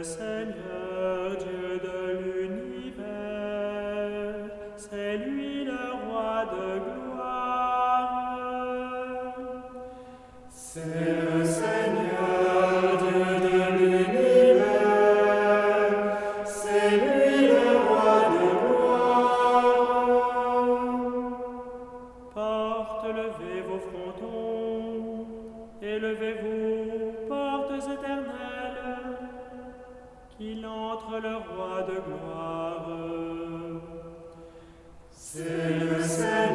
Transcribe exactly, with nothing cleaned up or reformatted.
le Seigneur, Dieu de l'univers, c'est lui le roi de gloire. C'est le Seigneur, Dieu de l'univers, c'est lui le roi de gloire. Portes, levez vos frontons, élevez-vous, portes éternelles, qu'il entre le roi de gloire. C'est le Seigneur.